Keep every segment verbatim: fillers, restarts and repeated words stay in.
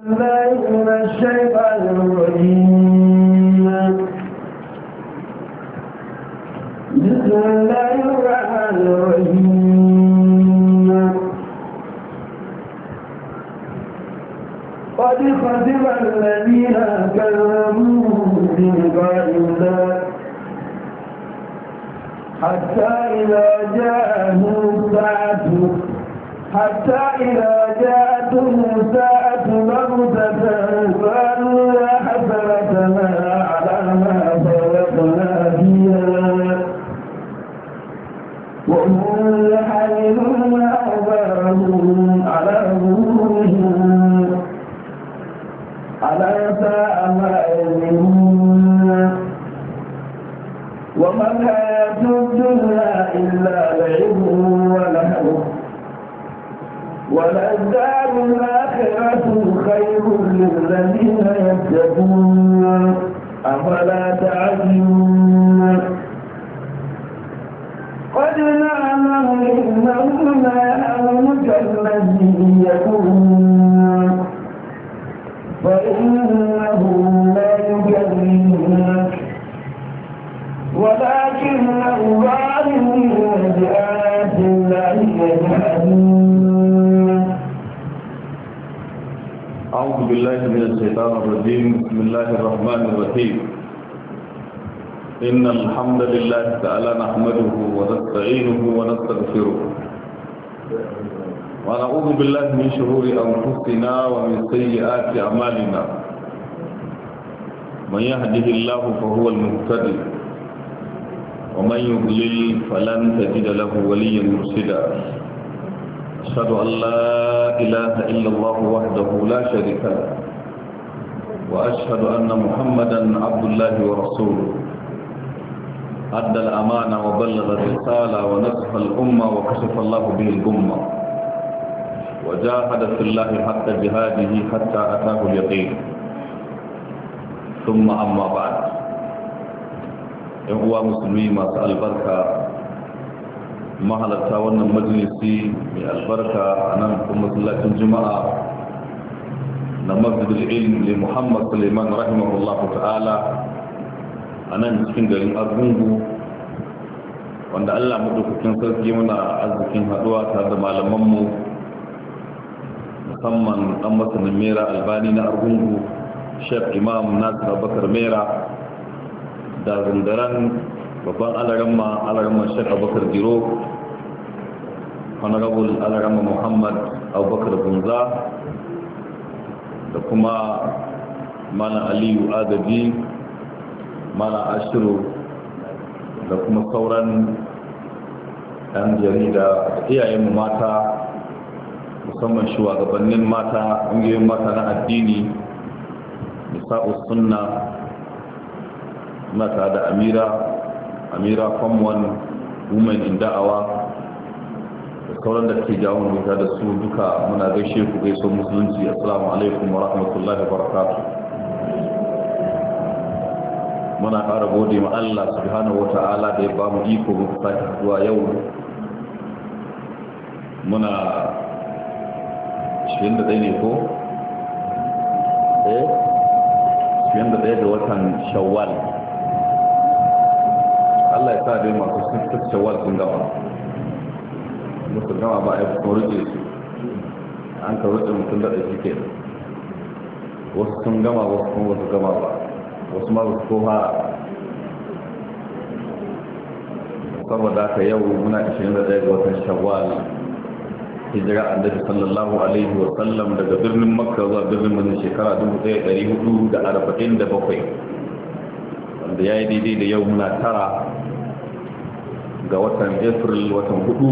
الله من الشيطان الرجيم. بسم الله الرحمن الرحيم. قد خسر الذين كذبوا بلقاء الله حتى إذا جاءهم الساعة حتى إذا جاءتهم الساعة بغتة قالوا يا حسرتنا على ما فرطنا فيها وهم يحملون أوزارهم على ظهورهم ألا ساء ما يزرون. وما الحياة الدنيا إلا لعب ولهو وللدار الآخرة خير للذين يتقون أفلا تعقلون. قد نعلم إنه لا يحزنك الذي يقولون فإنهم لا يكذبونك ولكن الظالمين بآيات الله يجحدون. أعوذ بالله من الشيطان الرجيم. بسم الله الرحمن الرحيم. إن الحمد لله تعالى نحمده ونستعينه ونستغفره ونعوذ بالله من شرور أنفسنا ومن سيئات أعمالنا. من يهده الله فهو المهتدي ومن يضلل فلن تجد له وليا مرشدا. أشهد أن لا إله إلا الله وحده لا شريك له وأشهد أن محمدا عبد الله ورسوله أدى الأمانة وبلغ الرسالة ونصح الأمة وكشف الله به الأمة وجاهد في الله حتى جهاده حتى أتاه اليقين. ثم أما بعد. ‘yan uwa musulmi masu albarka mahalarta wannan majalisi mai albarka a nan kuma masallacin juma'a na masjidul ilm li muhammad suleiman rahimahullah ta'ala a nan cikin garin argungu wanda allah maɗaukakin sarki muna arzikin haɗuwa tare da malamanmu musamman ɗan masanin mera albani na argungu shek imam nasir abubakar mera da zundaran babban alaramma alaramma shek abubakar jiro honorable alaramma muhammad abubakar bunza da kuma mana aliyu agaji mana ashiru da kuma sauran yan jarida da iyayenmu mata musamman shugabannin mata ƙungiyoyin mata na addini nisa'us sunna na tare da amira amira famwan women in da'awa da sauran da ke jawo rubuta da su duka muna gaishe ku gaiso musulunci. Assalamu alaikum wa rahmatullahi wa barakatuh. muna ƙara gode ma Allah subhanahu wa ta'ala da ya ba mu iko muka sake zuwa yau muna ashirin da ɗaya ne ko? eh ashirin da ɗaya ga watan shawwal. Allah ya sa dai masu sun shawwal sun gama musu gama ba a yi kuma rike su an ka rike mutum da ɗaya ke wasu sun gama wasu kuma wasu gama ba wasu ma wasu ko fara. saboda haka yau muna ashirin da ɗaya ga watan shawwal hijira annabi sallallahu alaihi wa sallam daga birnin makka zuwa birnin madina shekara dubu ɗaya ɗari hudu da arba'in da bakwai wanda ya yi daidai da yau muna tara ga watan april watan hudu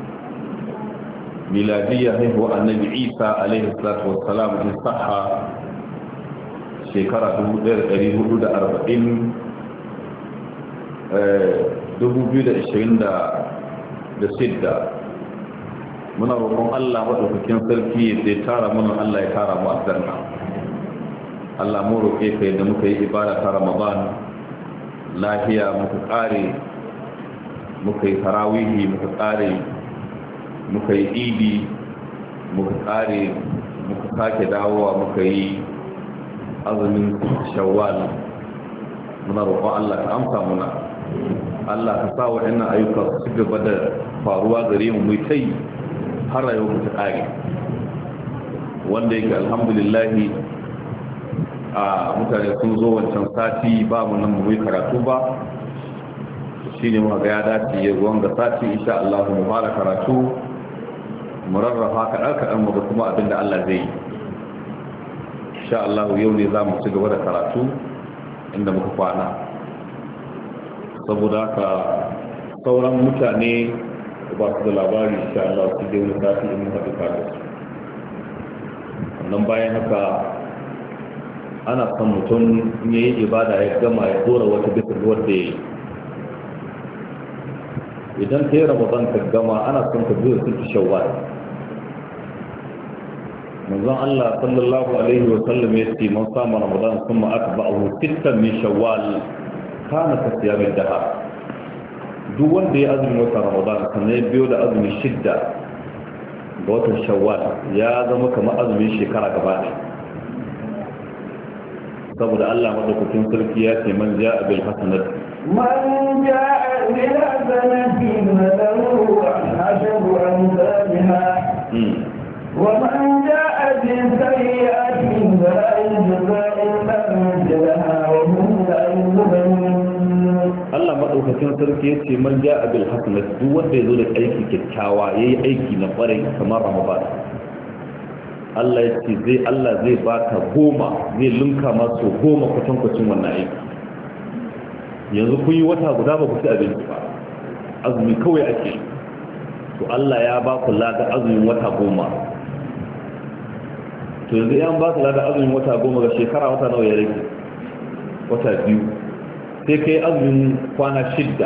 miladiyya haihuwa annabi isa alaihi salatu wassalam in saha shekara dubu ɗaya ɗari hudu da arba'in dubu biyu da ashirin da shidda. muna roƙon Allah maɗaukakin sarki ya tara mana Allah ya tara mu aljanna. Allah mu roƙe ka yadda muka yi ibada ta Ramadan lafiya muka ƙare muka yi tarawihi muka ƙare muka yi idi muka ƙare muka sake dawowa muka yi azumin shawwal muna roƙon Allah ka amsa muna Allah ka sa waɗannan ayyuka su gaba da faruwa gare mu mai tai har rayuwar mu ta ƙare wanda yake alhamdulillah a mutane sun zo wancan sati ba mu nan mu yi karatu ba shine mu ga ya dace ya wanga sati insha Allah mu fara karatu mu rarrafa kaɗan kaɗan mu ga kuma abinda Allah zai yi insha Allah yau ne za mu ci gaba da karatu inda muka kwana saboda haka sauran mutane ba su da labari insha Allah su je wani sati in muka duka da su nan bayan haka ana son mutum ya yi ibada ya gama ya dora wata bisa wadda ya yi idan ka yi ramadan ka gama ana son ka zuwa sun shawwal manzon Allah sallallahu alaihi wa sallam ya ce man sama ramadan kuma atba'ahu sittan min shawwal kana ka siyamin dahar duk wanda ya azumi wata ramadan sannan ya biyo da azumi shidda ga watan shawwal ya zama kamar azumin shekara gaba ɗaya saboda Allah madaukakin sarki ya ce man ja'a bil hasanat man ja'a bil hasanati falahu ashru amsalha wa man ja'a bil sayyi'ati fala yujza illa mithlaha wa hum la yuzlamun Allah madaukakin sarki ya ce man ja'a bil hasanat duk wanda ya zo da aiki kyakkyawa yayi aiki na kwarai kamar Ramadan Allah ya ce zai Allah zai baka goma zai linka masu goma kwatankwacin wannan aiki yanzu kun yi wata guda ba ku ci abinci ba azumi kawai ake to Allah ya ba ku lada azumin wata goma to yanzu yan ba su lada azumin wata goma ga shekara wata nawa ya rage wata biyu sai kai azumin kwana shidda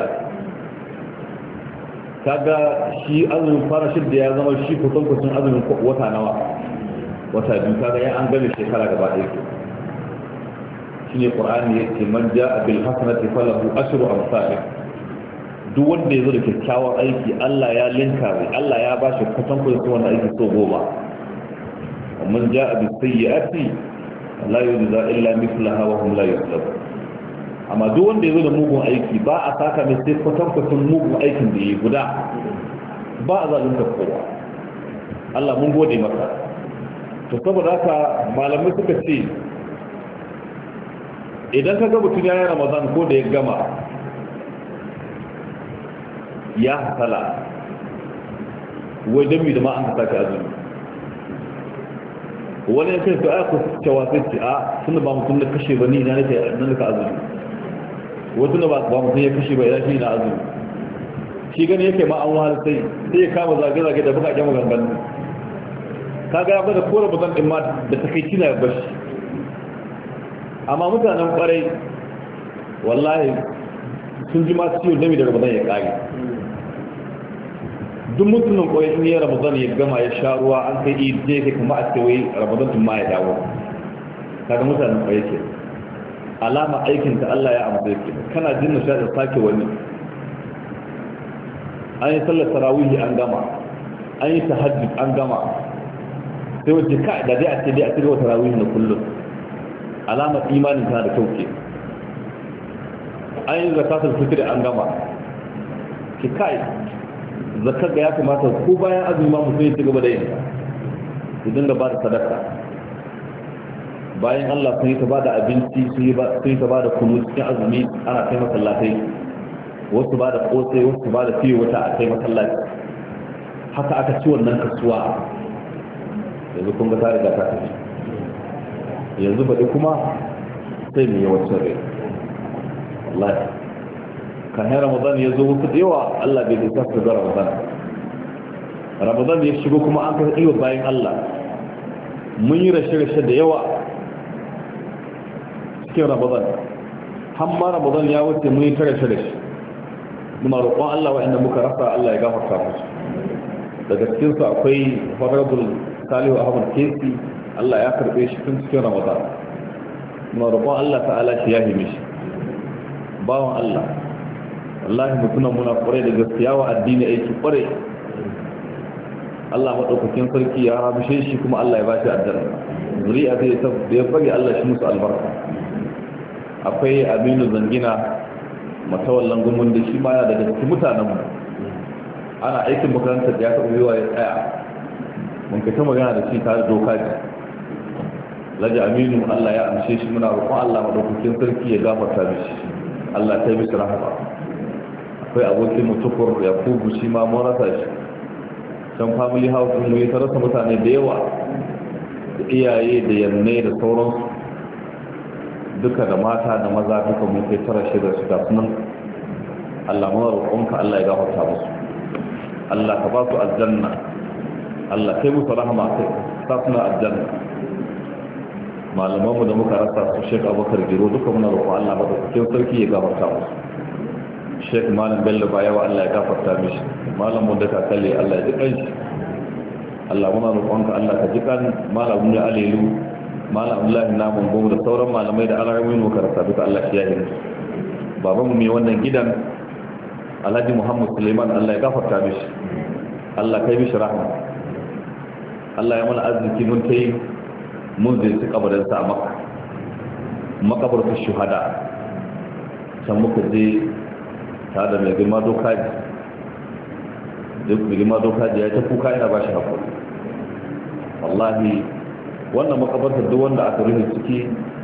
kaga shi azumin kwana shidda ya zama shi kwatankwacin azumin wata nawa wata biyu kaga ya an gane shekara gaba ɗaya ke shine qur'ani yace man jaa bil hasanati falahu ashru amsalih duk wanda yazo da kyakkyawan aiki Allah ya linka mai Allah ya bashi kwatan kwatan wannan aiki so goma man jaa bis sayyi'ati la yujza illa mithlaha wa hum la yuzlamun amma duk wanda yazo da mugun aiki ba a saka mai sai kwatan kwatan mugun aikin da yayi guda ba a zalunta kowa Allah mun gode maka to saboda haka malamai suka ce idan ka ga mutum ya yi ramadan ko da ya gama ya hasala wai dami da ma an ka sake azumi wani ya kai su aya ku cewa sai ce a suna ba mutum da kashe ba ni ina nake nan ka azumi wasu na ba mutum ya kashe ba idan shi na azumi shi gani yake ma an wahala sai sai ya kama zage-zage da buka kyan maganganu kaga ya bada kora bazan din ma da takeici na bashi amma mutanen kwarai wallahi sun ji ma ciwo dami da ramadan ya kage duk mutumin kwarai in ya ramadan ya gama ya sha ruwa an kai idi je kai kuma a ce wai ramadan tun ma ya dawo kaga mutanen kwarai ke alama aikin ta Allah ya amsa yake kana jin nishadin sake wani an yi sallar tarawih an gama an yi tahajjud an gama sai wace ka da dai a ce dai a cikin wata rawih na kullum alamar imanin ta da kyau ke an yi zakatul fitr an gama ki kai zakar ga ya kamata ko bayan azumi ma mutum ya ci gaba da yin su dinga ba da sadaka bayan Allah sun yi ta ba da abinci sun yi ta ba da kunu cikin azumi ana kai masallatai wasu ba da kosai wasu ba da fiye wata a kai masallaci haka aka ci wannan kasuwa yanzu kun ga tare da ta tafi yanzu baɗi kuma sai mai yawancin rai wallahi kan yi ramadan ya zo wasu da yawa Allah bai zai tafi da ramadan ramadan ya shigo kuma an kasa iya bayan Allah mun yi rashe-rashe da yawa cikin ramadan hamma ramadan ya wuce mun yi ta rashe-rashe muna roƙon Allah wa'anda muka rasa Allah ya gafarta musu daga cikinsu akwai honorable Salihu Ahmad Kesi Allah ya karbe shi tun cikin Ramadan muna roƙon Allah ta'ala shi ya hime shi bawan Allah wallahi mutunan muna kware da gaskiya wa addini aiki kware Allah madaukakin sarki ya rabishe shi kuma Allah ya ba shi aljanna zuri'a zai ta da ya fage Allah shi musu albarka. Akwai Aminu Zangina matawallan gumun da shi ma yana daga cikin mutanen mu ana aikin makarantar da ya taɓa yiwa ya tsaya mun fita magana da shi tare doka ji Laji Aminu Allah ya amshe shi muna roƙon Allah madaukakin sarki ya gafarta mishi Allah ta yi mishi rahama. Akwai abokin mutukur Yakubu shi ma mun rasa shi can family house mu ya tarasa mutane da yawa da iyaye da yanne da sauransu duka da mata da maza duka mun kai tara shi da su ga sunan Allah mu roƙonka Allah ya gafarta musu Allah ka ba su aljanna Allah kai musu rahama kai sa suna aljanna. Malamanmu da muka rasa su Sheikh Abubakar Giro duka muna roƙon Allah ba da cikin sarki ya gafarta musu. Sheikh Malam Bello Bayawa Allah ya gafarta mishi. Malam Munda Kalle Allah ya ji kanshi. Allah muna roƙonka Allah ka ji kan Malam Munda Alilu, Malam Abdullahi Namun Gomu da sauran malamai da alamomin muka rasa duka Allah ya yi. Babanmu mai wannan gidan Alhaji Muhammad Suleiman Allah ya gafarta mishi. Allah kai mishi rahama. Allah ya mana arziki mun tayi mun zai su kabarinsa a maka makabartar shuhada can muka je ta da mai girma dokaji duk mai girma dokaji ya ta kuka yana ba shi haƙuri. Wallahi wannan makabartar duk wanda aka rufe ciki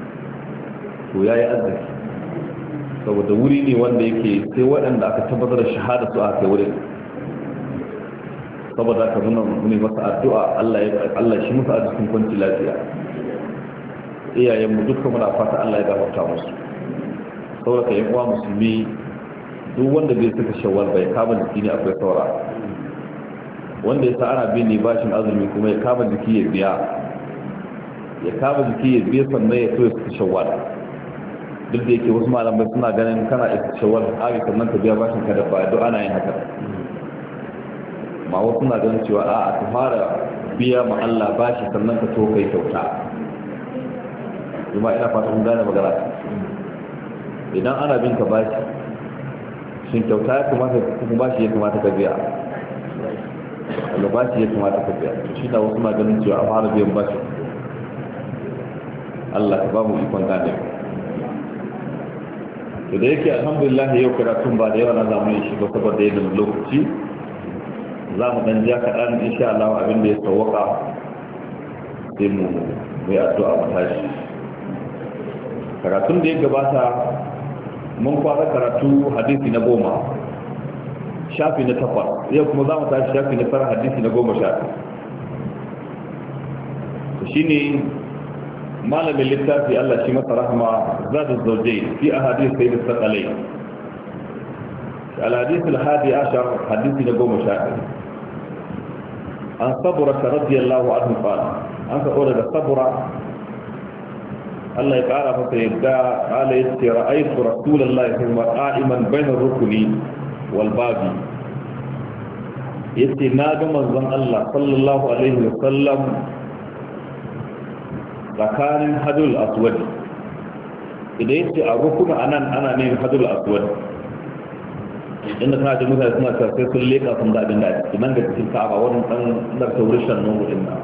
to ya yi arziki saboda wuri ne wanda yake sai waɗanda aka tabbatar da shahada su aka yi wurin saboda aka nuna muni masa addu'a Allah shi musu arzikin kwanci lafiya. Iyayenmu duka muna fata Allah ya gafarta musu saboda ka yi uwa musulmi duk wanda bai suka shawar bai kama jiki ne akwai saura wanda ya sa ana bin ne bashin azumi kuma ya kama jiki ya biya ya kama jiki ya biya sannan ya so ya suka shawar duk da yake wasu malamai suna ganin kana isa shawar ari sannan ka biya bashin ka da ba duk ana yin haka ma wasu na ganin cewa a ka fara biya ma Allah bashi sannan ka to kai kyauta kuma ina fata mun gane magana idan ana bin ka bashi shin kyauta ya kamata kuma bashi ya kamata ka biya Allah bashi ya kamata ka biya to shi da wasu na ganin cewa a fara biyan bashi Allah ka ba mu ikon gane to da yake alhamdulillah yau karatun ba da yawa na zamu yi shi ba saboda yadda lokaci za mu dan ja kaɗan insha Allah abin da ya sauwaka sai mu mai addu'a mu tashi. Karatun da ya gabata mun fara karatu hadisi na goma shafi na takwas yau kuma za mu tashi shafi na fara hadisi na goma sha shi ne malamin littafi Allah shi masa rahama zadu zaujai fi ahadith sayyid as-saqalay al-hadith al-hadi ashar hadisi na goma sha an sabura radiyallahu anhu qala an ka ora da sabura Allah ya kara masa yadda kala yace ra'aytu rasulullahi sallallahu alaihi wasallam qa'iman bayna rukuni wal babi yace na ga manzon Allah sallallahu alaihi wasallam tsakanin hadul aswad idan yace a rukuna anan ana ne hadul aswad inda kana da mutane suna sai sun leka sun da abin da nan ga cikin Ka'aba wannan dan da taurishan nan wurin nan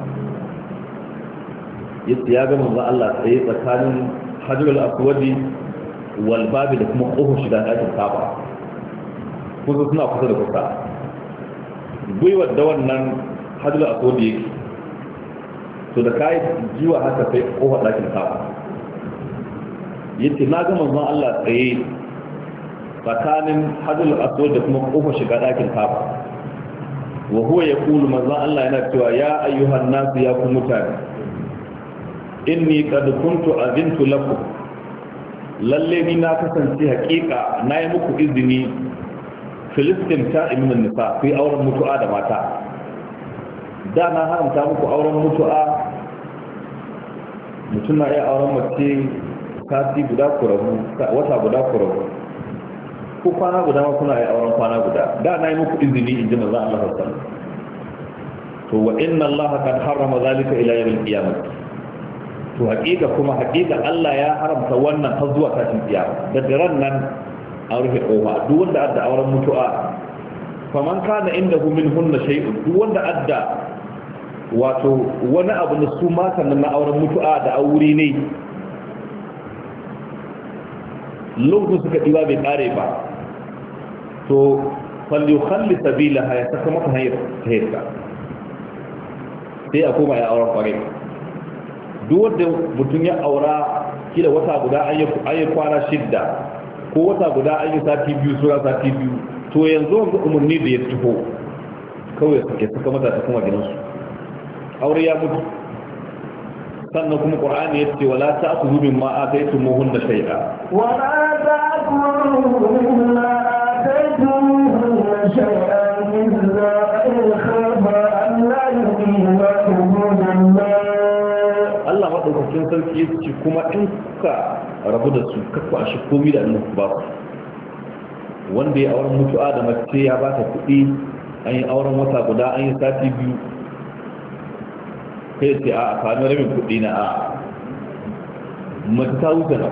yace ya ga manzo Allah tsaye tsakanin Hajarul Aswadi wal babi da kuma kofar shiga ɗakin Kaaba kuma suna kusa da kusa gwiwar da wannan Hajarul Aswadi yake to da kai jiwa haka sai kofar ɗakin Kaaba yace na ga manzo Allah tsaye tsakanin Hajarul Aswadi da kuma kofar shiga ɗakin Kaaba wa huwa yaqulu manzo Allah yana cewa ya ayyuhan nasu ya ku mutane inni qad kuntu azintu lakum lalle ni na kasance hakika nayi muku izini filistin ta ibn nisa fi auren mutu'a da mata da na haramta muku auren mutu'a mutum na iya auren mace sati guda ku rabu wata guda ku rabu ko kwana guda ma kuna iya auren kwana guda da nayi muku izini in ji manzo Allah sallallahu alaihi wasallam to wa inna Allah qad harrama zalika ila yawm al-qiyamah to haƙiƙa kuma haƙiƙa Allah ya haramta wannan har zuwa tashin kiyama da daren nan an rufe ƙofa duk wanda adda auren mutu'a faman kana indahu minhunna shay'un duk wanda adda wato wani abu da su matan na auren mutu'a da aure ne lokacin suka ɗiba bai ƙare ba to falyukhalli sabilaha ya saka maka hanyar ta yadda sai a koma ya auren kwarai duk wanda mutum ya aura kila wata guda an yi kwana shidda ko wata guda an yi sati biyu sura sati biyu to yanzu wanda umarni da ya taho kawai suke suka mata ta kuma gidansu aure ya mutu sannan kuma qur'ani yace wala ta'khudhu mimma ataytumuhunna shay'a wala ta'khudhu mimma ataytumuhunna shay'an illa in khaba an la yuqima hududallah Allah madaukakin sarki yace kuma in kuka rabu da su kakku a shi komai da annabi ba wanda ya auren mutu'a da mace ya ba ta kuɗi an yi auren wata guda an yi sati biyu kai ce a kanu rabin kuɗi na a mace ta wuce na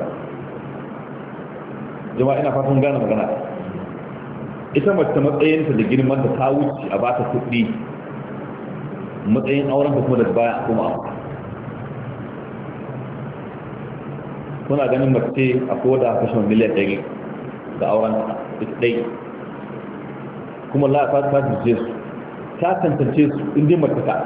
jama'a ina fatan gane magana ita mace matsayinta da girmanta ta wuce a ba ta kuɗi matsayin auren da kuma da baya kuma kuna ganin mace a koda a kashe miliyan ɗari da auren ita ɗai kuma lafa ta juje su ta tantance su inda mace ta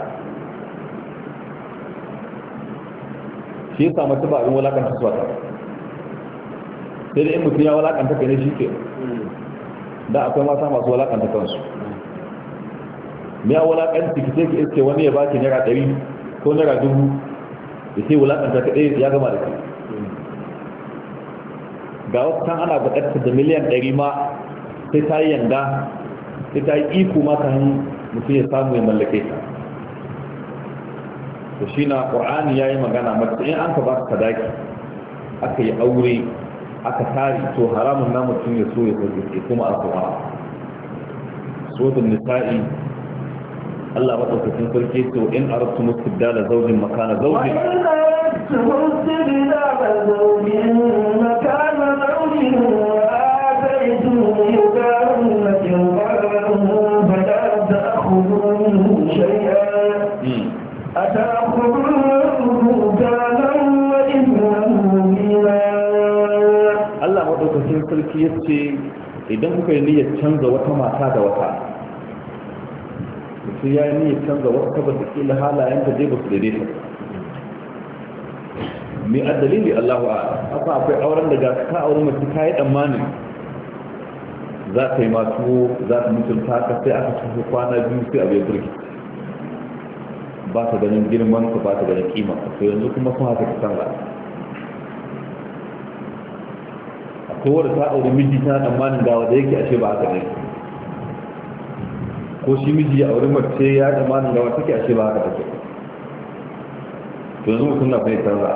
shi ya samu ba abin walakanta su wata sai da in mutum ya walakanta ka ne shi ke da akwai mata masu walakanta kansu me ya walakanta ki sai ki iske wani ya baki naira ɗari ko naira dubu da sai walakanta ka ɗaya ya gama da ke ga wasu can ana buƙatar da miliyan ɗari ma sai ta yi yanda sai ta yi iko ma kan mutum ya samu ya mallake ta to shi na ƙwa'ani ya yi magana mace in an ka ba ka sadaki aka yi aure aka tari to haramun na mutum ya so ya sauke kuma a su'a sotun nisa'i Allah maɗaukakin sarki to in arabtu mustibdala zaujin makana zaujin Allah maɗaukakin sarki ya ce idan kuka yi niyyar canza wata mata da wata mutum ya yi niyyar canza wata saboda kila halayen da zai ba su daidaita mai addalili Allahu a asa akwai auren da ga ka auren mace ka yi tsammanin za ta yi masu za ta mutunta ka sai aka tafi kwana biyu sai abu ya burki ba ta ganin girman ka ba ta ganin kima to yanzu kuma sun haka ka canza akwai wadda ta auri miji ta tsammanin gawa da yake ashe ba haka ne ko shi miji ya auri mace ya tsammanin gawa take ashe ba haka take to yanzu mutum na fahimtar canza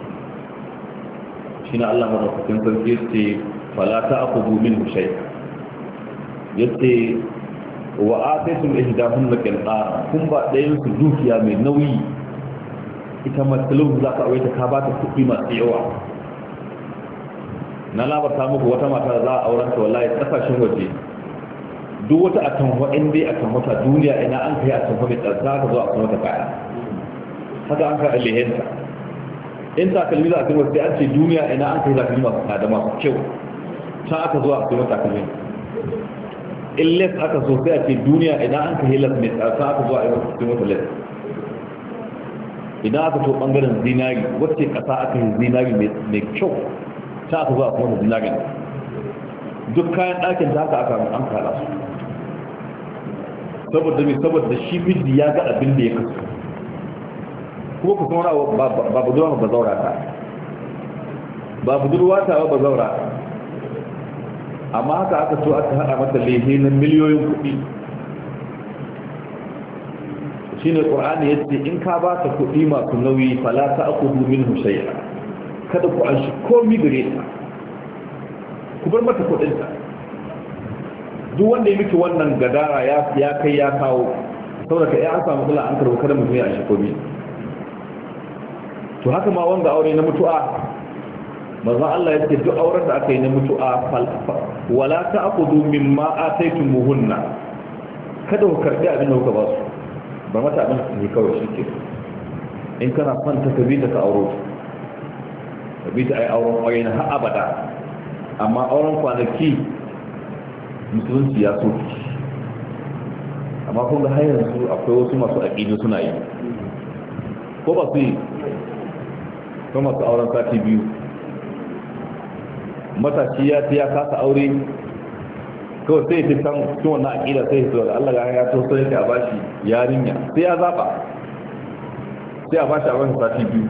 shi na Allah madaukakin sarki yace fala ta'khudhu minhu shay yace wa ataytum ihdahunna qinqara kun ba dayan su dukiya mai nauyi ita matsalu za ka aure ta ka ba ta kuɗi masu yawa na labarta muku wata mata za a auren ta wallahi kasashen waje duk wata atamfa in dai atamfa ta duniya ina an kai atamfa mai tsada ka zo a kuma ta kaya haka an ka alihenta in takalmi za a kai wasu an ce duniya ina an kai takalmi masu tsada masu kyau can aka zo a kuma takalmi in les aka so sai a ce duniya ina an kai les mai tsada aka zo a yi wasu kuma les idan aka to bangaren zinari wacce kasa aka yi zinari mai kyau ta aka zuwa kuma zinari duk kayan ɗakin ta haka aka an kala su saboda mai saboda shi miji ya ga abin da ya kasu kuma ku saura ba budurwa ba zaura ta ba budurwa ta ba zaura amma haka aka so aka haɗa mata lehe na miliyoyin kuɗi shi ne ƙur'ani ya ce in ka ba ta kuɗi masu nauyi falata aku domin hushaiya kada ku an shi komi gare ta ku bar mata kuɗinta duk wanda ya miki wannan gadara ya kai ya kawo saboda ka ya an samu kula an karbo kada mutum ya shi komi to haka ma wanda aure na mutu'a manzon Allah ya ce duk auren da aka yi na mutu'a wala ta'khudhu mimma ataytumuhunna kada ku karbi abin da kuka ba su ba mata abin su ne kawai shi ke in kana kwanta ka bi ta ka auro ka bi ta ai auren kwaye na har abada amma auren kwanaki musulunci ya so amma kun ga har yanzu akwai wasu masu aƙidu suna yi ko ba su yi ko masu auren sati biyu matashi ya ce ya kasa aure kawai sai fi san cikin wannan aƙida sai ya da Allah ya to sai ya bashi yarinya sai ya zaba sai a bashi auren sati biyu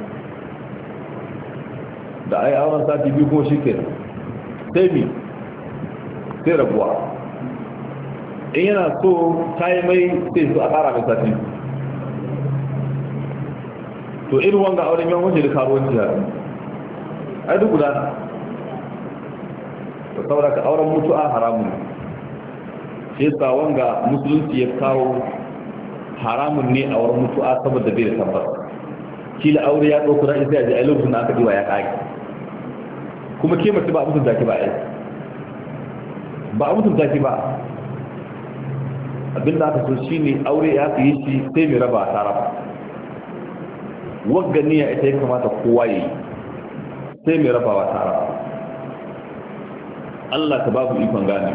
da ai auren sati biyu ko shi ke sai mi sai rabuwa in yana so ta yi mai sai su a ƙara mai sati to irin wanga auren yan wajen da karuwanci ya ai duk gudana da saboda ka auren mutu'a haramun shi yasa wanga musulunci ya kawo haramun ne a wurin mutu'a saboda bai da tabbas kila aure ya ɗauku ran sai a ji a lokacin da aka diwa ya ƙage kuma ke mace ba a mutunta ki ba a ba a mutunta ki ba abinda aka so shine aure ya fi yi shi sai mai raba ta raba wagga niyya ita ya kamata kowa yi sai mai rabawa ta raba Allah ka babu ikon gane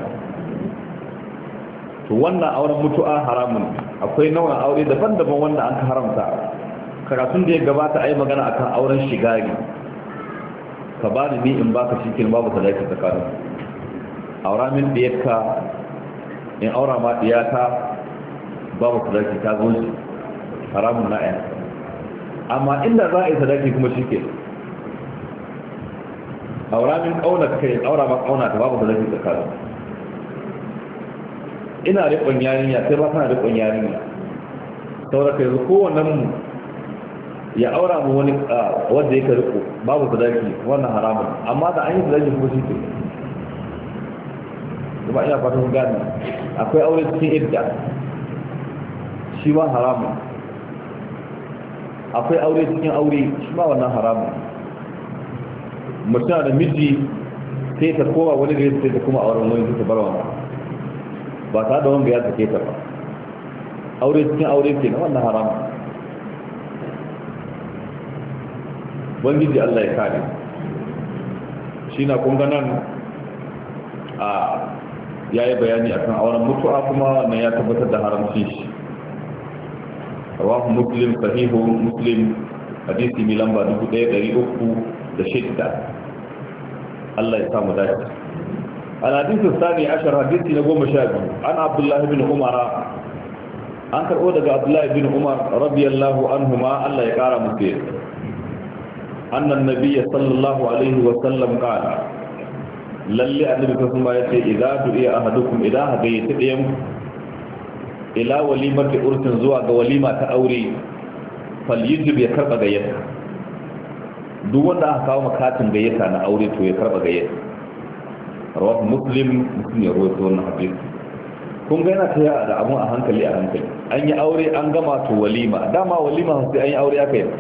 to wannan auren mutu'a haramun akwai nau'in aure daban-daban wanda an ka haramta karatun da ya gabata a yi magana akan auren shigari ka ba ni in baka shikin babu sadaki tsakanin aura min diyarka in aura ma diyata babu sadaki ta zo shi haramun na ɗaya amma inda za a yi sadaki kuma shi ke aura min ƙauna kai aura ma ƙauna ta babu sadaki tsakanin ina riƙon yarinya sai ba kana riƙon yarinya saboda kai kowannen mu ya aura mu wani wanda yake riko babu sadaki wannan haramun amma da an yi sadaki kuma shi ke kuma ina fatan gani akwai aure cikin idda shi ma haramun akwai aure cikin aure shi ma wannan haramun mutum da miji sai ta kowa wani da ya sai ta kuma auren wani ta bar wannan ba ta da wanda ya sake ta ba aure cikin aure ke na wannan haramun bangiji Allah ya kare shi na kunga nan a ya yi bayani akan auren mutu'a kuma wannan ya tabbatar da haramci shi rawahu muslim sahihu muslim hadisi mai lamba dubu ɗaya ɗari uku da shidda Allah ya samu dace al hadisi sani ashar hadisi na goma sha biyu an abdullahi bin umar an karɓo daga abdullahi bin umar radiyallahu anhuma Allah ya kara musu yadda أن النبي صلى الله عليه وسلم قال للي النبي صلى الله عليه وسلم إذا دعي أحدكم إذا هديت اليوم إلى وليمة أرس زواج وليمة تأوري فليجب يكرب غيتها دون ده كاو مكاتم غيتها أنا أوري تو يكرب غيتها رواه مسلم مسلم يروي تون حديث kun ga yana taya da abun a hankali a hankali an yi aure an gama to walima dama walima sai an yi aure aka yi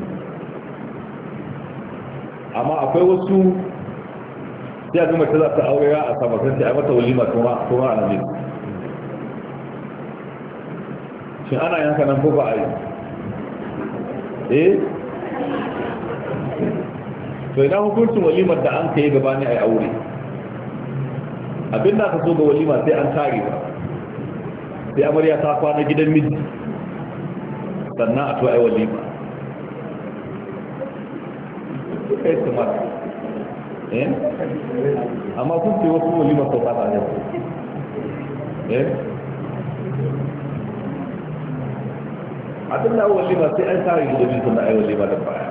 amma akwai wasu sai a zuma ta za ta aure ya a sabatar sai a mata walima kuma a nan shi ana yanka nan ko ba a yi eh to idan hukuncin walimar da an kai gaba ne a yi aure abin da aka so ga walima sai an tare ba sai amarya ta kwana gidan miji sannan a to a yi walima kai su mata eh amma kun ce wasu walima sau fata ne eh abin da walima sai an tare da bin sun da ai walima da baya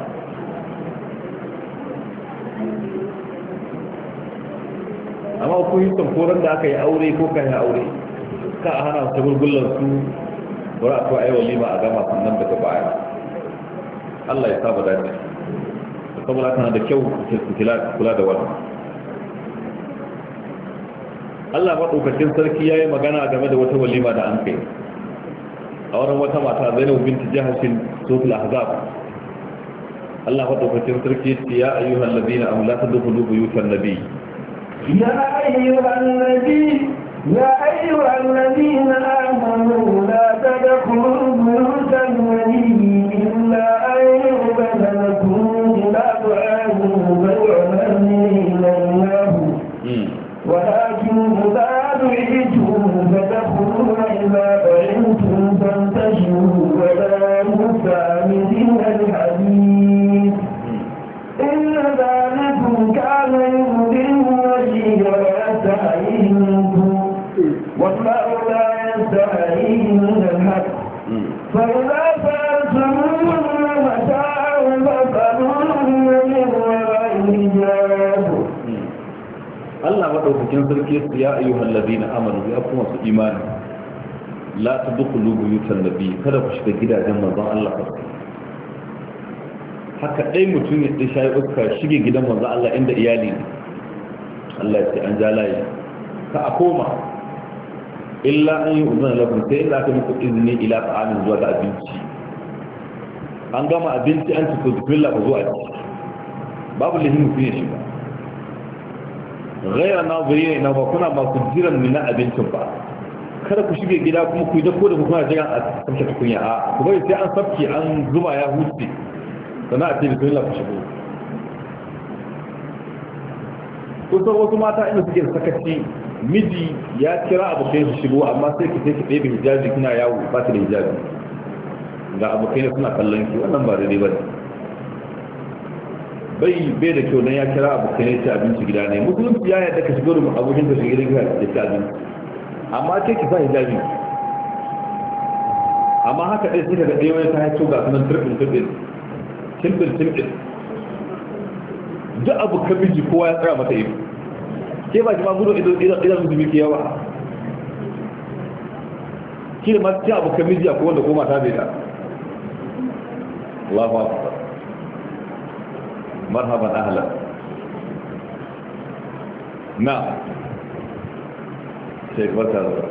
amma ku yi koran da aka yi aure ko kan yi aure ka a hana su gurgullar su bari a to ai walima a gama sannan daga baya Allah ya saba dace saboda kana da kyau kula da wannan Allah madaukakin sarki yayi magana game da wata walima da an kai a wurin wata mata Zainab binti Jahshin suratul Ahzab Allah madaukakin sarki ya ayyuhal ladina amanu la tadkhulu buyutan nabiy يا أيها النبي يا أيها الذين آمنوا لا تدخلوا بيوت النبي إلا أن يؤذن لكم إلى طعام غير إليه ولكن إذا دعيتم فدخلوا إذا طعمتم فانتشروا ولا مستأنسين الحديث إن ذلكم كان يؤذي النبي ويستحيي منكم والله لا يستحيي من الحق فإذا سألتموهن متاعا فاسألوهن من وراء حجاب. Allah madaukakin sarki ya ayyuhal ladina amanu ya kuma su imani la tadkhulu buyutan nabi kada ku shiga gidajen manzon Allah haka dai mutum ya dai shayi uska shige gidan manzon Allah inda iyali ne Allah ya ce an jalaye ka a koma illa an yi uzuna lakum sai illa ka muku izini ila ta'amin zuwa ga abinci an gama abinci an ci to bismillah ku zo a ci babu lahimu fiye shi ba gaira na zuri ne na ba kuna masu jiran mina abincin ba kada ku shige gida kuma ku yi dako da kuma jiran a samshe tukunya a ku bari sai an sabki an zuma ya huce sannan a ce bismillah ku shigo kusan wasu mata inda suke sakaci miji ya kira abokai su shigo amma sai ki sai ki ɗebe hijabi kina yawo ba ta da hijabi ga abokai ne suna kallon ki wannan ba daidai ba ne bai bai da kyau dan ya kira abokai ne ci abinci gida ne musulunci ya yadda ka shigo da abokin ka shiga gidan da ci abinci amma ce ki sa hijabi amma haka dai suka ga ɗaya ta haito ga sunan turbin turbin timbin timbin duk abu ka miji kowa ya tsara mata ido ke ba ki ma gudu idan musulmi ke yawa ki da masu cin abu ka miji akwai wanda ko mata bai da Allahu akbar marhaban ahlan na sai barka da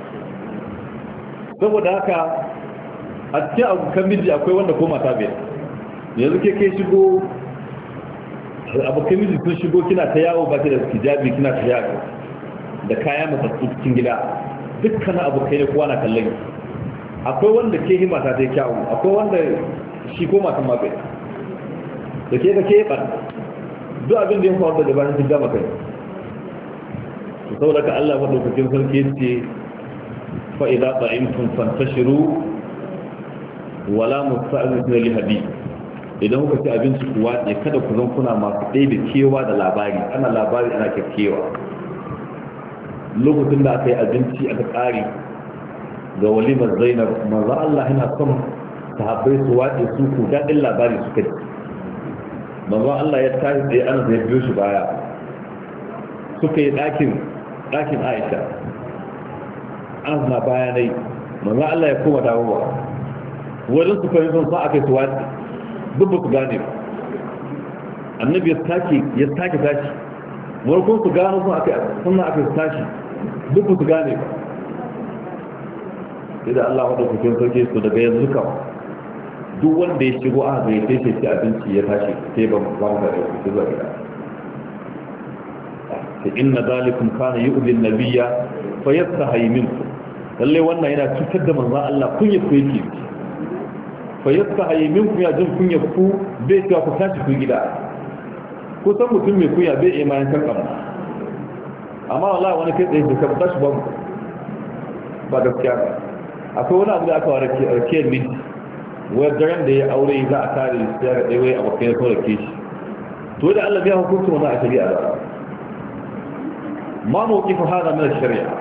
saboda haka a cikin abokan miji akwai wanda ko mata bai yanzu ke ke shigo abokan miji sun shigo kina ta yawo ba ta da hijabi kina ta yawo da kaya matsatsu cikin gida dukkanin abokai ne kowa na kallon akwai wanda ke himata ta yi kyawu akwai wanda shi ko matan ma bai da ke da ke ɓar duk abin da ya faru daga bayan sun gama kai su sau daga Allah maɗaukakin sarki ce fa'ida ta'imtun fantashiru wala musta'azin na lihabi idan kuka ci abinci ku watse kada ku zan kuna masu ɗaya da kewa da labari ana labari ana kewa lokacin da aka yi abinci aka ƙari ga walimar zainab manzo Allah yana son sahabbai su watse su ku daɗin labari suka ji manzo Allah ya tashi tsaye ana zai biyo shi baya suka yi ɗakin ɗakin Aisha an na bayanai manzo Allah ya koma dawowa wajen su kan son sa aka yi su watse duk ba ku gane ba annabi ya sake ya sake tashi warkon su gano sun aka sunna aka tashi duk ba su gane ba idan Allah wadda kuke sauke su daga yanzu ka duk wanda ya shigo a zai sai sai abinci ya tashi sai ba ba mu da su zuwa gida sai inna zalikum kana yu'zi an-nabiyya fa yastahi minkum lalle wannan yana cutar da manzon Allah kun yi ku yake fa yastahi minkum ya jin kunya ku bai cewa ku tashi ku gida ko san mutum mai kunya bai imanin kan kama amma wallahi wani kai tsaye ka tashi ba ba gaskiya ba akwai wani abu da aka ware rakiyar minti wayar daren da ya aure za a tare ya ga ɗaya a bakin so rake shi to da Allah ya hukunta wannan a shari'a da ma mawqifu hada min ash-shari'a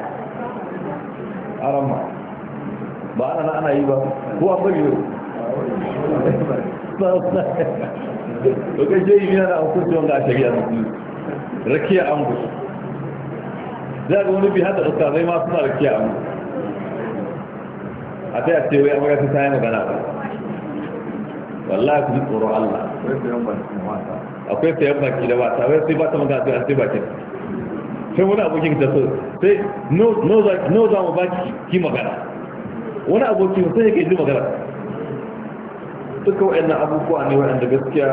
arama ba ana ana yi ba ko an bari lokacin je yi yana hukunci wanda a shari'a musulun rakiya an gusu za ga wani bi hada ustazai ma suna rakiya an gusu a ta yace wai amurka ta yi magana ba wallahi ku ji tsoron Allah akwai sayan baki da mata wai sai ba ta magana sai an sai bakin sai wani abokin ta so sai no za mu baki ki magana wani abokin sai yake ji magana duka waɗannan abubuwa ne waɗanda gaskiya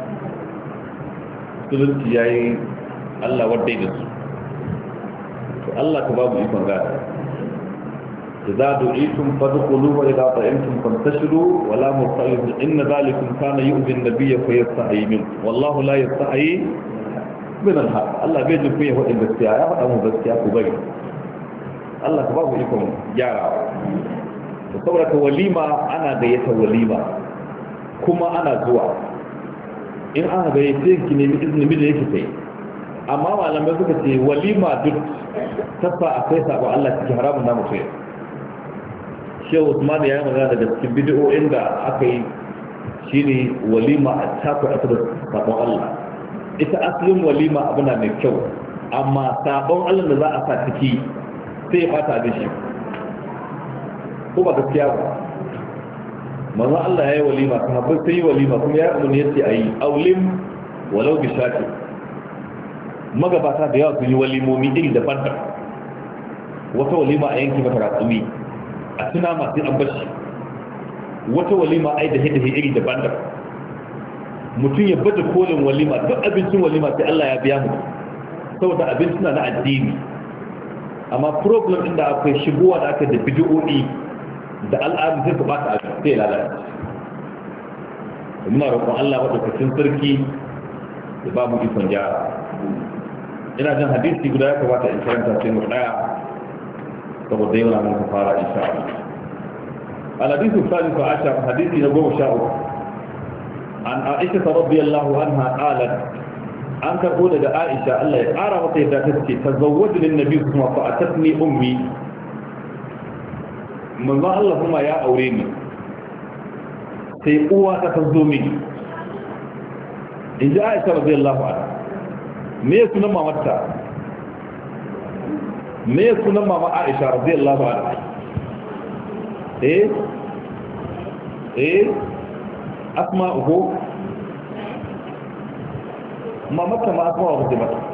musulunci ya yi Allah wadda da su to Allah ka babu ikon gada idza du'itum fadkhulu wa idza ta'imtum fantashiru wa la musta'id inna dhalikum kana yu'zi an-nabiyya fa yastahi min wallahu la yastahi min al-haq Allah bai ji kuyi wadin gaskiya ya faɗa mu gaskiya ku bari Allah ka babu ikon gyara to saboda walima ana da yata walima kuma ana zuwa in aka ga yace ki nemi izinin miji yake sai amma malamai suka ce walima duk tafa akwai sabo Allah cikin haramun namu sai Shehu Usman ya yi magana daga cikin bid'o'in da aka yi shine walima a tafi a da sabon Allah ita asalin walima abu na mai kyau amma sabon Allah da za a sa ciki sai ya fata da shi ko ba gaskiya ba manzo Allah ya yi walima sahabbai sai yi walima kuma ya umarni yace ayi aulim walau bi shati magabata da yawa sun yi walimomi iri daban-daban wata walima a yanki mata ratsumi a tuna masu an bashi wata walima ai da hidda iri daban-daban mutum ya bada kolin walima duk abincin walima sai Allah ya biya mu saboda abincin na addini amma problem din da akwai shigowa da aka da bid'o'i da al'adu sai ka bata abin sai lalata muna roƙon Allah madaukakin sarki ya ba mu ikon gyara ina jin hadisi guda ya kamata in karanta sai mu daya saboda yau na mun fara insha Allah al-hadithu thalithu ashar hadisi na goma sha uku an Aisha radhiyallahu anha qalat an karbo daga Aisha Allah ya ƙara mata yadda ta ce tazawwaju lin nabi kuma fa atatni ummi manzo Allah kuma ya aure ni sai uwa ta tazo mini inji Aisha radhiyallahu anha me sunan mamarta me sunan mama Aisha radiyallahu anha eh eh asma uku mamarta ma asma uku ce mata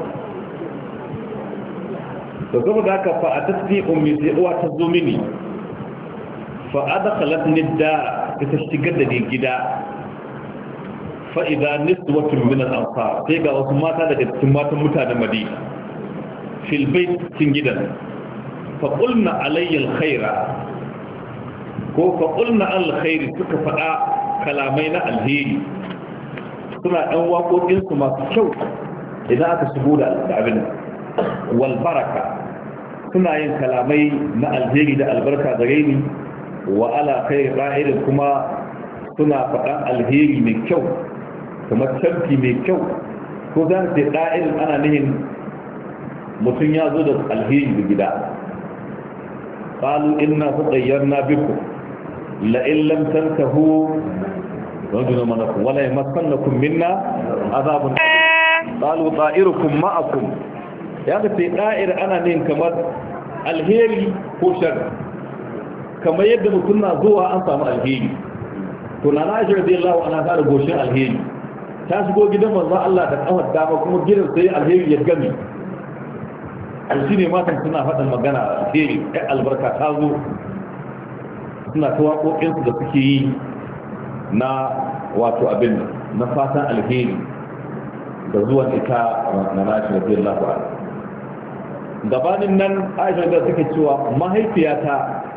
to saboda haka fa atasbi ummi sai uwa ta zo mini fa adkhalatni da ta shigar da ni gida fa idza niswatun min al-ansar sai ga wasu mata daga cikin matan mutanen Madina fil bait cikin gidan fa qulna alayya al-khaira ko fa qulna al-khair suka fada kalamai na alheri suna dan waƙoƙin su masu kyau idan aka shigo da abin wal baraka suna yin kalamai na alheri da albarka da raini wa ala khair ra'irin kuma suna faɗan alheri mai kyau kamar canfi mai kyau ko za su ce ɗa'irin ana nihin mutum ya zo da alheri da gida ƙalu ina su ɗayyar na biku la'in lamtar ka hu don juna mana ku wala yi masannakun minna azabun ƙalu ɗa'irukun ma'akun ya ka ce ɗa'ir ana nihin kamar alheri ko shar kamar yadda mutum na zuwa an samu alheri to na na shi radiyallahu ana ta da goshin alheri ta shigo gidan manzo Allah da kawar dama kuma gidan sai alheri ya gami shi ne matan suna faɗin magana alheri ɗan albarka ta zo suna ta waƙoƙinsu da suke yi na wato abin na fatan alheri da zuwan ita na nashi radiyallahu anha gabanin nan Aisha da suke cewa mahaifiyata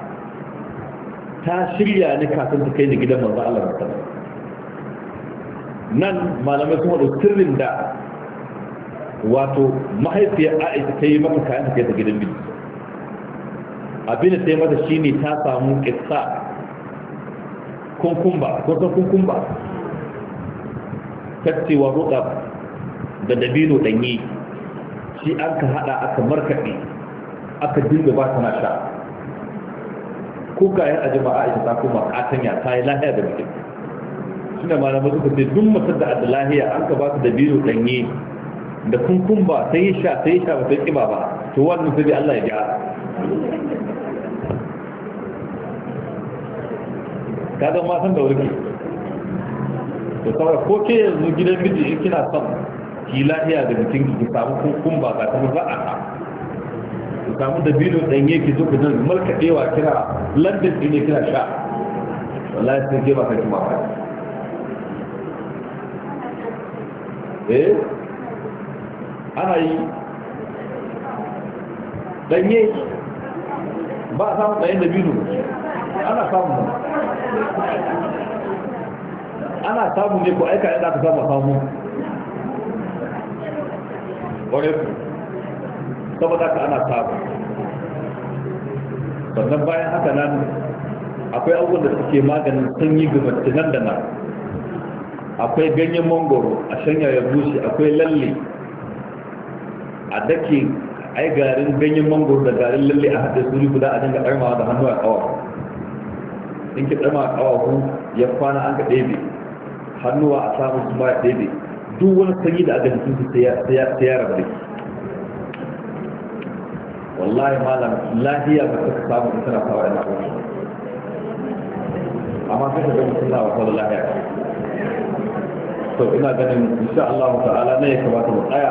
ta shirya ni kafin ta kai ni gidan manzo Allah sallallahu alaihi wasallam nan malamai sun wada sirrin da wato mahaifiyar Aisha ta yi maka kayan ta kai ta gidan miji abin da ta yi mata shine ta samu kissa kunkumba ko san kunkumba tattewa roƙa da dabino ɗanye shi an ka haɗa aka markaɗe aka dinga ba tana sha ko kayan ajima Aisha ta kuma katanya ta yi lahiya da mutum shi da malamai suka ce duk matar da adda lahiya an ka ba su dabino ɗanye da kunkumba sai yi sha sai yi sha ba sai ƙiba ba to wannan sai dai Allah ya ja ka ga matan da wurki to saboda ko ke yanzu gidan miji in kina son ki lahiya da jikin ki samu kunkumba ka ta za a ki samu dabino danye ki zo ku dan malkadewa kira London ne kira sha wallahi sai ke ba ka kuma ba eh ana yi danye ba a samun ɗayen da biyu ana samu ana samu ne ko aika yadda aka samu samu ƙware ku saboda ka ana samu sannan bayan haka nan akwai abubuwan da suke maganin sanyi ga mace nan da nan akwai ganyen mangoro a shanya ya bushe akwai lalle a dake ai garin ganyen mangoro da garin lalle a haɗe suri guda a dinga ɗarmawa da hannu a ƙawa in ki ɗarma a ƙawa ku ya kwana an ka ɗebe hannuwa a samun su ba ya ɗebe duk wani sanyi da aka jikin su sai ya raba da ki wallahi malam lafiya ba ta samu in tana kawo yana ƙawa amma sai ka ga mutum na wasa da lafiya to ina ganin insha Allah ta'ala ne ya kamata mu tsaya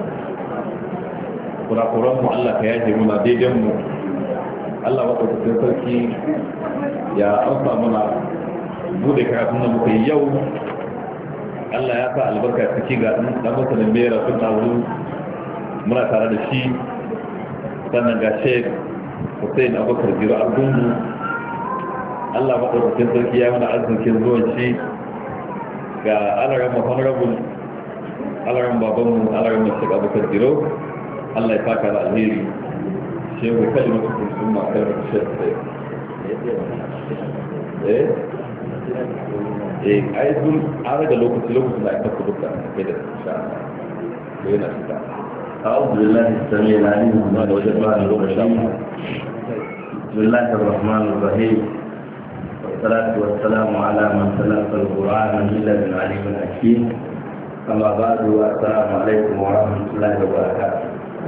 kurakuran mu Allah ka yaje muna daidan mu Allah wa ɗaukakin sarki ya amsa mana bude karatun da muka yi yau Allah ya sa albarka ciki ga ɗan masanin bera sun taru muna tare da shi sannan ga Sheikh Hussein Abubakar Jiro Argungu Allah wa ɗaukakin sarki ya mana arzikin zuwan shi ga alaran honorable alaran babanmu alaran Sheikh Abubakar Jiro Allah ya faka da alheri shehu kalmar cikin sunna kalmar shekh sai eh eh ai sun ara da lokaci lokaci da aka kuduka kai da insha Allah to yana shiga أعوذ بالله السميع العليم من الشيطان الرجيم بسم الله الرحمن الرحيم والصلاة والسلام على من تلقى القرآن من لدن عليم حكيم أما بعد والسلام عليكم ورحمة الله وبركاته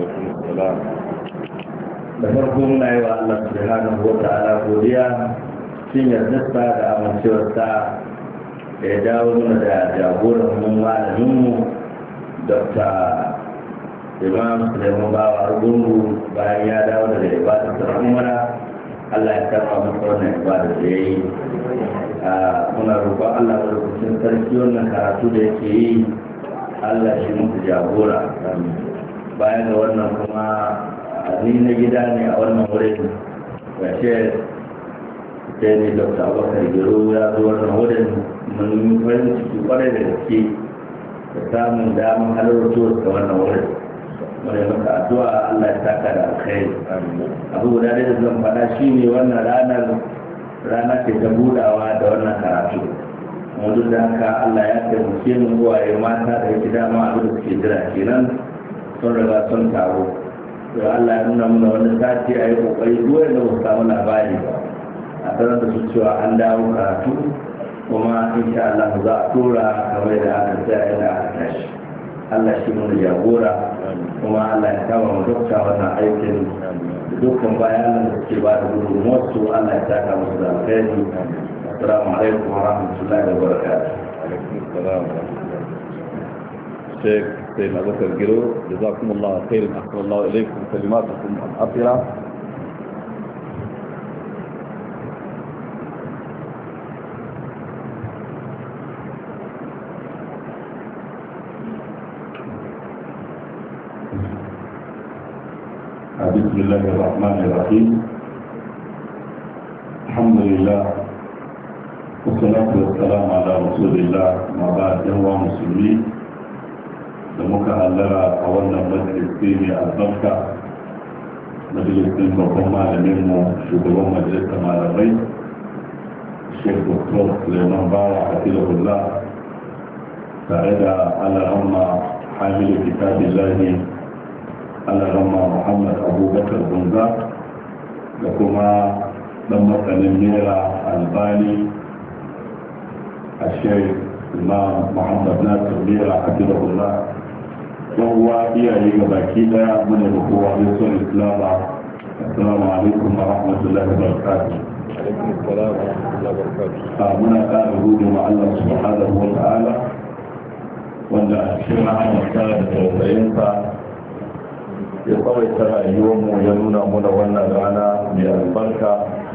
da farko muna yi wa Allah subhanahu wa ta'ala godiya cikin yardarsa da amincewarsa da ya dawo mana da jagoran mu malamin mu Dr. Imam Sulaiman Bawa Argungu bayan ya dawo daga ibadar sa umara Allah ya karɓa masa wannan ibadar da ya yi muna roƙon Allah da rubutun sarki wannan karatu da yake yi Allah shi muku jagora bayan da wannan kuma ni na gida ne a wannan wurin ga shi sai ne Dr. Abubakar Giro ya zo wannan wurin mun yi farin ciki kwarai da gaske da samun damar halartar da wannan wurin wani maka addu'a Allah ya saka da alkhairi abu guda da zan faɗa shi ne wannan ranar rana ce ta budawa da wannan karatu mu duk da haka Allah ya taimake mu uwaye mata da yake dama abin da suke jira kenan sun riga sun taro to Allah ya nuna mana wani sati a yi kokari duk da ba samu labari ba a sanar da su cewa an dawo karatu kuma insha Allah za a tura kamar da aka tsaya da aka tashi Allah shi mun jagora kuma Allah ya kama mu dokta wannan aikin dukkan bayanan da suke ba da gudunmuwar su Allah ya saka musu da alkhairi assalamu alaikum wa rahmatullahi wa barakatuh alaikum assalam Sheikh سيدنا أبو بكر جرو جزاكم الله خيرا أحسن الله إليكم كلماتكم الأخيرة بسم الله الرحمن الرحيم الحمد لله والصلاة والسلام على رسول الله ما بعد يوم مسلمين da muka hallara a wannan majalisi mai albarka majalisin babban malaminmu shugaban majalisar malamai Sheikh Doctor Suleiman Bawa Hafizahullah tare da alaramma hamilu kitabillahi alaramma Muhammad Abubakar Bunza da kuma dan matsalin Mera Albani a Sheikh Imam Muhammad Nasir Mera Hafizahullah yan uwa iyaye ga baki daya muna da kowa da son islama assalamu alaikum wa rahmatullahi wa barakatuh alaikum assalam wa rahmatullahi wa barakatuh muna ƙara gode ma Allah subhanahu wa ta'ala wanda a cikin rahmarsa da tausayinsa ya tsawaita rayuwar mu ya nuna muna wannan rana mai albarka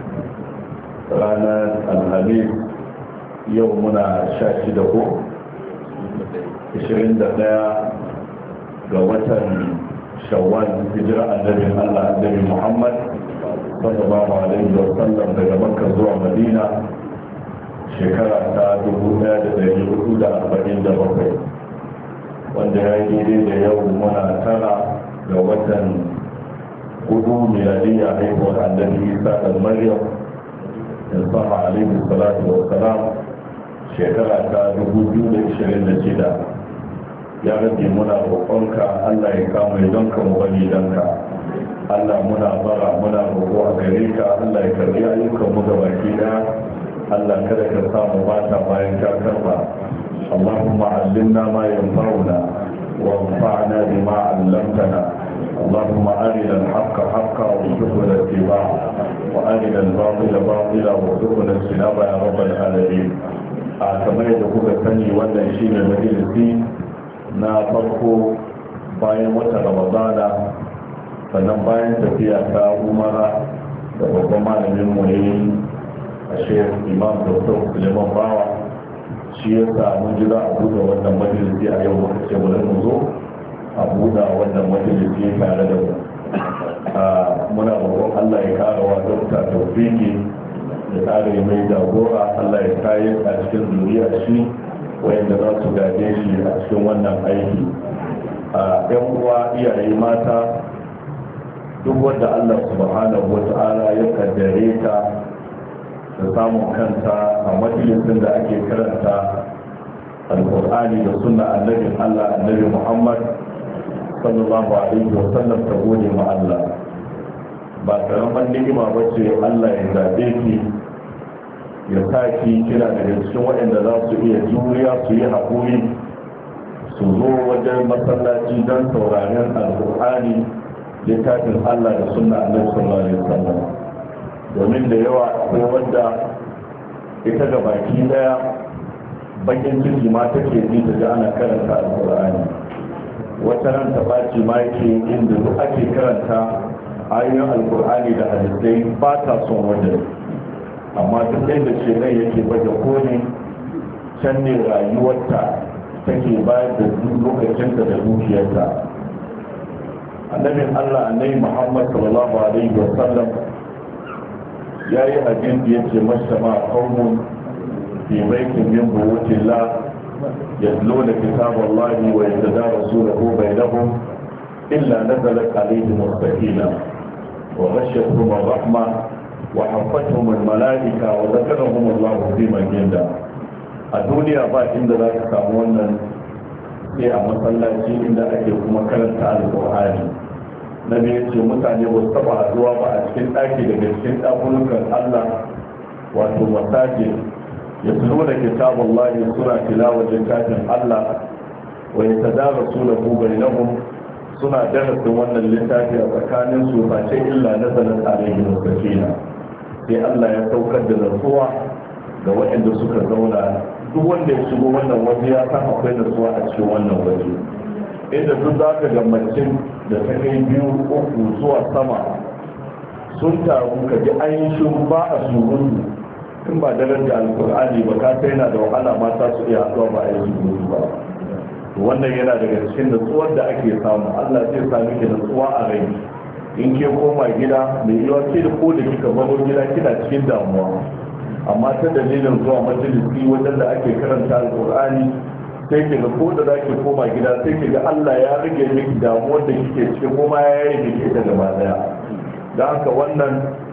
ranar alhamis yau muna sha shida ko ishirin da ɗaya ga watan shawwal hijira annabin Allah annabi Muhammad sallallahu alaihi wa sallam daga Makka zuwa Madina shekara ta dubu ɗaya da ɗari hudu da arba'in da bakwai, wanda ya yi daidai da yau muna tara ga watan hudu miladiyya haihuwar annabi Isa da Maryam Isa alaihi salatu wa salam shekara ta dubu biyu da ishirin da shida. Ya rage muna roƙonka Allah ya kama don ka mu wani don ka Allah muna bara muna roƙo a gare ka Allah ya karbi ayyukan mu gabaki daya Allah kada ka samu bata bayan ka karba Allahumma allimna ma yanfa'una wa anfa'na bima 'allamtana Allahumma arina al-haqqa haqqan warzuqna ittiba'a wa arina al-batila batila warzuqna ijtinaba ya rabbal alamin. A kamar yadda kuka sani wannan shine majalisi na farko bayan wata ramadana, sannan bayan tafiya ta umara da babban malamin mu ne a shekar imam dr suleiman bawa, shi ya sa mun ji za a buɗe wannan majalisi a yau muka ce mu mu zo a buɗe wannan majalisi tare da mu. Muna roƙon Allah ya ƙara wa dokta taufiki ya ƙara mai jagora, Allah ya kayi a cikin zuriya shi wayanda za su gaje shi a cikin wannan aiki. A yan uwa iyaye mata, duk wanda Allah subhanahu wa ta'ala ya kaddare ta da samun kanta a majalisin da ake karanta alkur'ani da sunna annabin Allah annabi Muhammad sallallahu alaihi wa sallam, ta gode ma Allah. Ba karamar ni'ima ba ce Allah ya zabe ki ya sa ki kira daga cikin waɗanda za su iya juriya su yi haƙuri su zo wajen masallaci don sauraren alkur'ani littafin Allah da sunna annabi sallallahu alaihi wa sallam. Domin da yawa akwai wanda ita ga baki daya bakin ciki ma take ji da ana karanta alkur'ani, wata ran ta baci ma yake inda duk ake karanta ayoyin alkur'ani da hadisai ba ta son wajen, amma duk inda ce rai yake baje kone can ne rayuwarta take bayar da lokacinta da dukiyarta. Annabin Allah annabi Muhammad sallallahu alaihi wa sallam ya yi abin da yake masama qaumun fi baitin min buyutillah yatluna kitaballahi wa yatadarasunahu bainahum illa nazalat alaihim as-sakina wa ghashiyatuhum ar-rahma wa haffatuhum al-malaika wa dhakarahum Allah fi man inda. A duniya ba inda za ka samu wannan sai a masallaci inda ake kuma karanta alqur'ani. Nabi ya ce mutane ba su taba haduwa ba a cikin ɗaki daga cikin ɗakunukan Allah wato masajid ya tuno da kitabun lahi suna tilawar littafin Allah wa ya tadara su da kubai lahum suna darasin wannan littafi a tsakanin su face illa na zanen tarihi da sakina, sai Allah ya saukar da nasuwa ga waɗanda suka zauna. Duk wanda ya shigo wannan waje ya san akwai nasuwa a cikin wannan waje, inda duk za ka ga macin da ta kai biyu uku zuwa sama sun taru ka ji ainihin ba a surutu in ba daren da alkur'ani ba ka sai na da wahala mata su iya haɗuwa ba a yi surutu ba. Wannan yana daga cikin natsuwar da ake samu. Allah zai sami ki natsuwa a rai. In ke koma gida mai yiwa ke da ko da kika baro gida kina cikin damuwa, amma ta dalilin zuwa majalisi wajen da ake karanta alkur'ani sai ke ga ko da za ki koma gida sai ke ga Allah ya rage miki damuwar da kike cikin kuma ya yi miki ita gaba daya. Da haka wannan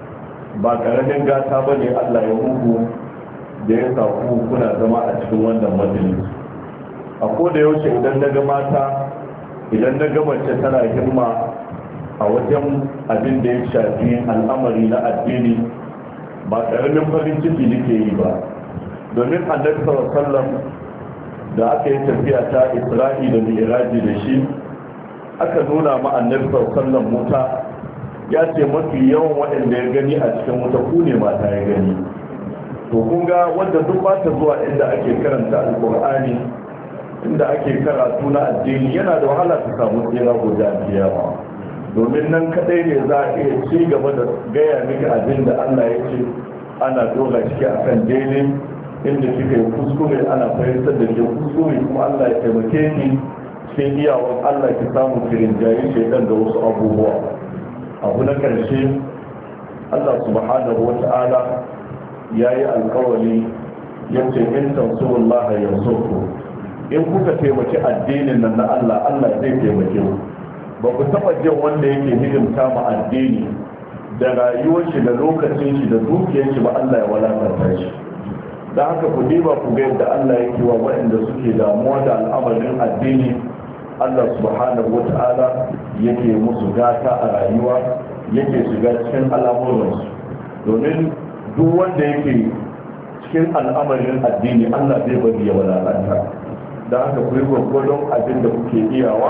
ba karamin gata ba ne Allah ya muku da ya sa ku kuna zama a cikin wannan majalisi. A ko da yaushe idan na ga mata, idan na ga mace tana himma a wajen abin da ya shafi al'amari na addini, ba karamin farin ciki nake yi ba. Domin annabi sallallahu alaihi wasallam da aka yi tafiya ta Isra'i da Mi'raji da shi, aka nuna ma annabi sallallahu alaihi wasallam wuta, ya ce mafi yawan waɗanda ya gani a cikin wuta ku ne mata ya gani. To kun ga wanda duk ba ta zuwa inda ake karanta alkur'ani, inda ake karatu na addini, yana da wahala ta samu tsira guda biya ba. Domin nan kadai ne za a iya ci gaba da gaya miki abin da Allah ya ce ana dora ciki akan daidai, inda kika yi kuskure ana fahimtar da ke kuskure, kuma Allah ya taimake ni cikin iyawan Allah ki samu kirinjayi shaidan da wasu abubuwa. Abu na karshe, Allah subhanahu wa ta'ala ya yi alkawari yace in tansurullaha yansurku, in kuka taimaki addinin nan na Allah, Allah zai taimake ku. Ba ku taba jin wanda yake hidimta ma addini da rayuwar shi da lokacin shi da dukiyar shi ba Allah ya walakanta shi. Da haka ku diba ku ga yadda Allah yake wa waɗanda suke damuwa da al'amarin addini, Allah subhanahu wa ta'ala yake musu gata a rayuwa, yake shiga cikin al'amuransu. Domin duk wanda yake cikin al'amarin addini Allah zai bari ya walakanta. Da haka ku yi gwaggwadon abin da kuke iyawa,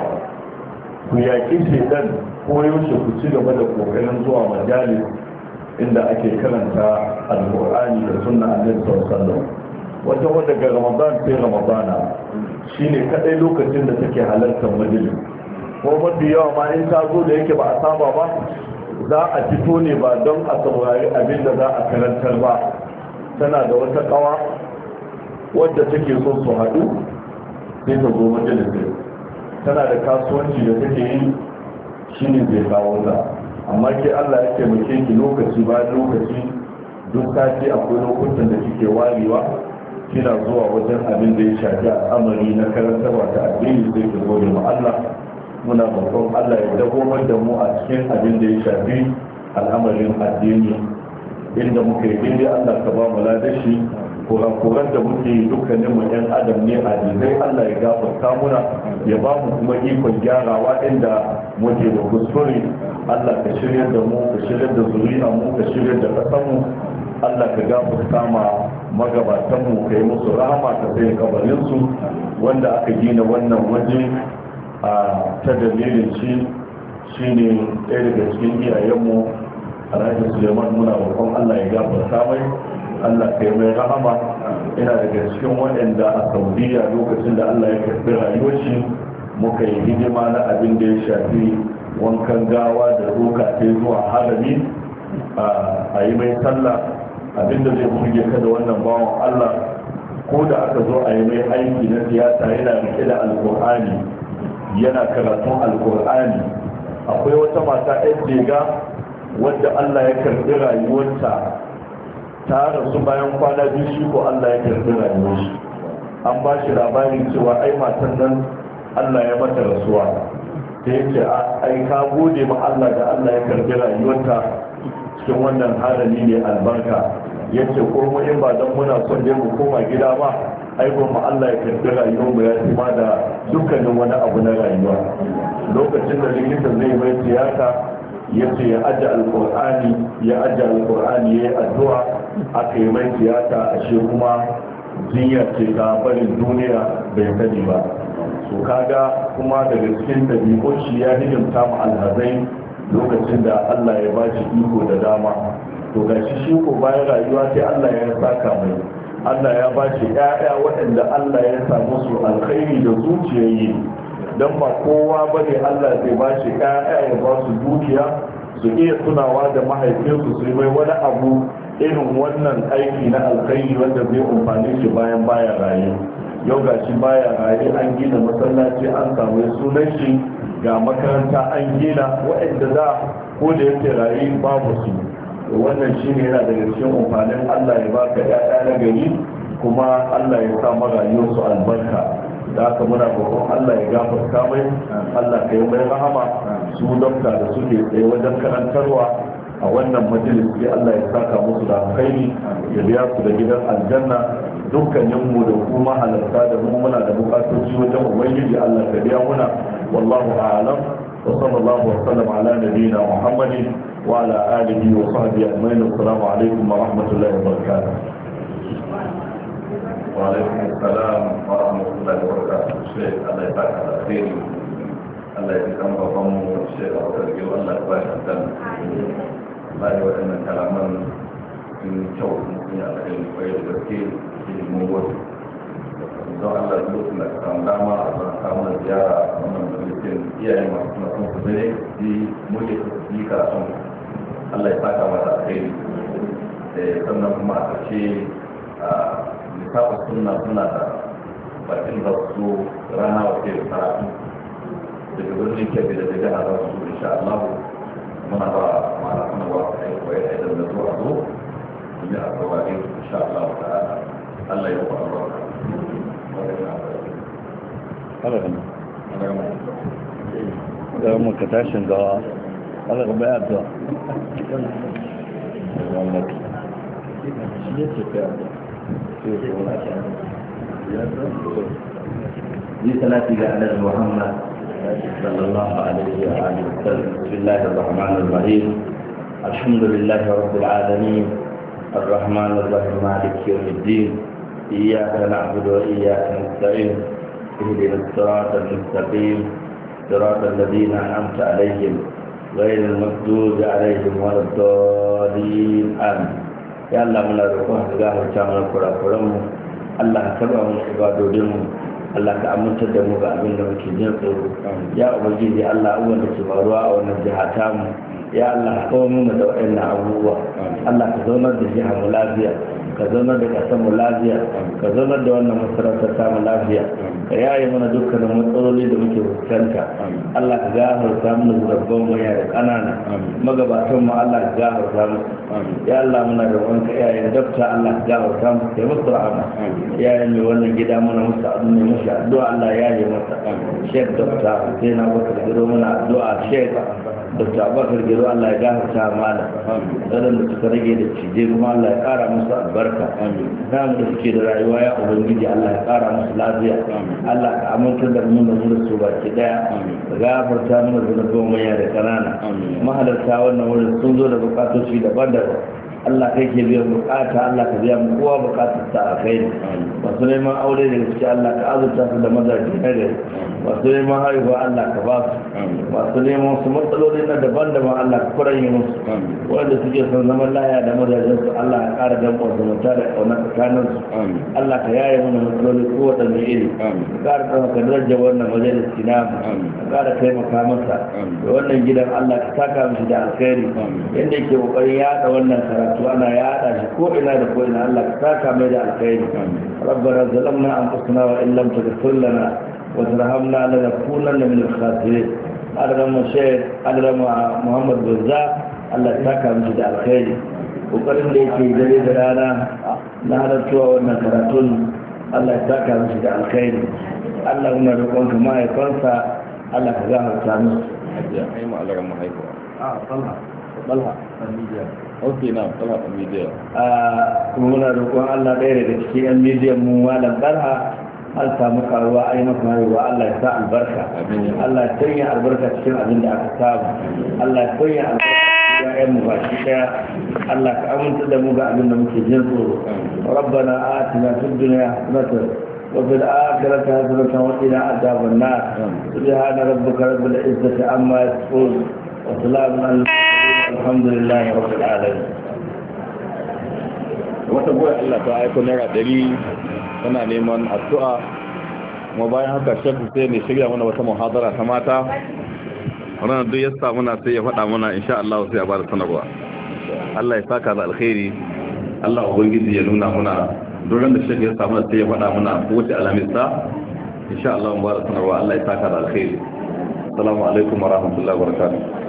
ku yaƙi shaidan ko yaushe ku ci gaba da ƙoƙarin zuwa majalis inda ake karanta alƙur'ani da sunna annabi sallallahu alaihi wasallam. Wata wadda ga Ramadan sai Ramadana shine kadai lokacin da take halartar majalis. Ko mafi yawa ma in ta zo da yake ba a saba ba, za a fito ne ba don a saurari abin da za a karantar ba. Tana da wata kawa wadda take so su haɗu sai ta zo majalisai. Tana da kasuwanci da take yi, shine zai kawo ta. Amma ke Allah ya taimake ki lokaci bayan lokaci, duk sati akwai lokutan da kike warewa kina zuwa wajen abin da ya shafi al'amari na karantarwa ta addini, sai ki gode ma Allah. Muna roƙon Allah ya dagomar da mu a cikin abin da ya shafi al'amarin addini, inda muka yi daidai Allah ka ba mu ladashi, kurakuran da muke yi dukkanin mu ɗan adam ne a dizai Allah ya gafarta muna, ya ba mu kuma ikon gyarawa inda muke da kuskure. Allah ka shirya da mu, ka shirya da zuri'a mu, ka shirya da ƙasar mu. Allah ka gafarta ma magabatan mu, ka yi musu rahama, ka sai kabarin su. Wanda aka gina wannan waje a ta dalilin shi shine ɗaya daga cikin iyayenmu Alhaji Suleiman, muna roƙon Allah ya gafarta mai, Allah ka yi mai rahama. Ina daga cikin waɗanda a Saudiya lokacin da Allah ya karɓi rayuwar shi muka yi hidima na abin da ya shafi wankan gawa da doka ta zuwa harami a yi mai sallah. Abin da zai buge ka da wannan bawan Allah, ko da aka zo a yi mai aiki na siyasa yana rike da alkur'ani, yana karatun alkur'ani. Akwai wata mata yan jega wadda Allah ya karɓi rayuwarta, ta rasu bayan kwana biyu, shi ko Allah ya karɓi rayuwar shi. An ba shi labarin cewa ai matan nan Allah ya mata rasuwa, sai ce ai ka gode ma Allah da Allah ya karɓi rayuwarta cikin wannan halali ne albarka. Yace ko mu in ba dan muna son dai mu koma gida ba, ai ko mu Allah ya karɓi rayuwar mu ya ci ma da dukkanin wani abu na rayuwa. Lokacin da likita zai mai tiyata, yace ya aje alqur'ani ya aje alqur'ani yayi addu'a, aka yi mai tiyata, ashe kuma jinya ce ta barin duniya bai sani ba. So kaga kuma daga cikin dabi'un shi ya hidimta mu alhazai lokacin da Allah ya bashi iko da dama. To gashi shi ko bayan rayuwa sai Allah ya saka mai, Allah ya bashi ƴaƴa waɗanda Allah ya samu su alkhairi da zuciyayi. Dan ba kowa bane Allah zai bashi ƴaƴa ya ba su dukiya su iya tunawa da mahaifinsu su yi mai wani abu irin wannan aiki na alkhairi wanda zai amfani shi bayan baya raye. Yau ga shi baya raye, an gina masallaci, an samu sunan shi, ga makaranta an gina, waɗanda za ko da yake raye babu su. Wannan shi ne yana daga cikin amfanin Allah ya baka ƴaƴa na gari, kuma Allah ya sa marayuwarsu albarka. Da haka muna roƙon Allah ya gafarta mai, Allah ka yi mai rahama. Su dokta da suke tsaye wajen karantarwa a wannan majalisi, Allah ya saka musu da alkhairi, ya biya su da gidan aljanna. Dukkanin mu da kuma halarta da mu muna da bukatoci wajen ubangiji, Allah ka biya muna. Wallahu a'lam, wa sallallahu wa sallam ala nabiyyina Muhammadin wa ala alihi wa sahbihi ajma'in. Assalamu alaikum wa rahmatullahi wa barakatuh. Wa alaikum assalam wa rahmatullahi wa barakatuh. Sheikh, Allah ya baka alkhairi, Allah ya kan babban mu Sheikh Abubakar Gil, Allah ya baka alkhairi. Allah ya wadannan kalaman sun kyau, sun yi alkhairi kwaye da gaske. Mun wasu don Allah duk da kan dama a ban samun ziyara a wannan majalisin iyaye masu suna sun su zai yi muke su yi karatun. Allah ya saka mata a kai, sannan kuma a ƙarshe a lissafin suna suna da bakin da su rana wace da karatu birnin kebe da daga a rasu insha Allah muna ba mara kuma ba ka yi koyar da da zuwa zo domin a saurare insha Allah ta'ala Allah ya ba albarka haka kan da mu ka tashin gawa haka ka bayar da wannan shi ne ce ka yi salati ga annabi Muhammad sallallahu alaihi wa alihi wasallam. Bismillahir rahmanir rahim. Alhamdulillahi rabbil alamin. Arrahmanir rahim. Maliki yawmiddin. Iyyaka na'budu wa iyyaka nasta'in. Ihdinas siratal mustaqim. Siratal ladzina an'amta alaihim ghayril maghdubi alaihim waladdallin. Amin. Ya Allah muna roƙon ka gafarta mana kurakuranmu. Allah ka karba mu ibadodinmu. Allah ka amintar da mu ga abin da muke jin tsoro. Ya ubangiji Allah abubuwan da ke faruwa a wannan jiha tamu, ya Allah kawo mu da waɗannan abubuwa. Allah ka zaunar da jiha mu lafiya, ka zaunar da ƙasar mu lafiya, ka zaunar da wannan masarautar ta mu lafiya, ka yaye mana dukkanin matsaloli da muke fuskanta. Allah ka gafarta mana zurabban manya da ƙanana, magabatan mu Allah ka gafarta musu. Ya Allah muna da wanka iyayen dabta Allah ka gafarta musu, kai musu rahama. Iyayen mai wannan gida muna musu addu'a musu addu'a Allah ya yi masa. Sheikh Dr. Hussein Abubakar Giro muna addu'a Sheikh Dr. Abubakar Giro Allah ya gafarta mana. Waɗanda suka rage da cije kuma Allah ya ƙara musu albarka. Namu da suke da rayuwa ya ubangiji Allah ya ƙara musu lafiya. Allah ka amintar da mu da mu da su baki daya. Ka gafarta mana zunubin manya da ƙanana. Mahalarta wannan wurin sun zo da bukatoci daban-daban. Allah kai ke biyan bukata, Allah ka biya mu kowa bukatar ta a kai. Masu neman aure da gaske Allah ka azurta su da mazaje na gari. Masu neman haihuwa Allah ka ba su. Masu neman su matsaloli na daban-daban Allah ka kuranye musu. Wanda suke son zaman laya da mazajen su Allah ka ƙara danƙon zumunta da ƙaunar tsakanin su. Allah ka yaye mana matsaloli kowaɗanne iri. Ka ƙara ɗaukaka darajar wannan majalisi namu. Ka ƙara taimaka masa. Da wannan gidan Allah ka saka mishi da alkhairi. Yadda yake ƙoƙarin yaɗa wannan karatu وانا يا ادي كو الى ده كو الى الله كاكا ميد الخير. ربنا ظلمنا انفسنا وان لم تغفر لنا وترحمنا لنكونن من الخاسرين. ادرم الشيخ ادرم محمد بزا الله كاكا ميد الخير. kokarin da yake dare da rana na halartuwa wannan karatun Allah ya saka mishi da alkhairi. Allah muna roƙon ka mahaifansa Allah ka gafarta musu. ai mu Allah ran mahaifa a sallah balha media okay na balha media ah kuma muna roƙon Allah ɗaya daga cikin yan media mu malam balha an samu karuwa ai maka haihuwa Allah ya sa albarka. Allah ya sanya albarka cikin abin da aka samu. Allah ya sanya albarka cikin ƴaƴan mu baki ɗaya. Allah ka aminta da mu ga abin da muke jin tsoro. Rabbana atina fid dunya hasanatan wa fil akhirati hasanatan wa qina adhaban nar. Subhana rabbika rabbil izzati amma yasifun wa salamun alal alhamdulillahi rabbil alamin. Wata goyi Allah ta aiko naira ɗari tana neman addu'a, kuma bayan haka shekku sai ne shirya mana wata muhadara ta mata ranar duk ya samu na sai ya faɗa mana insha Allah sai ya ba da sanarwa. Allah ya saka da alkhairi, Allah ubangiji ya nuna muna duran da shekku ya samu na sai ya faɗa mana kowace alamista insha Allah mu ba da sanarwa. Allah ya saka da alkhairi. Assalamu alaikum wa rahmatullahi wa barakatuh.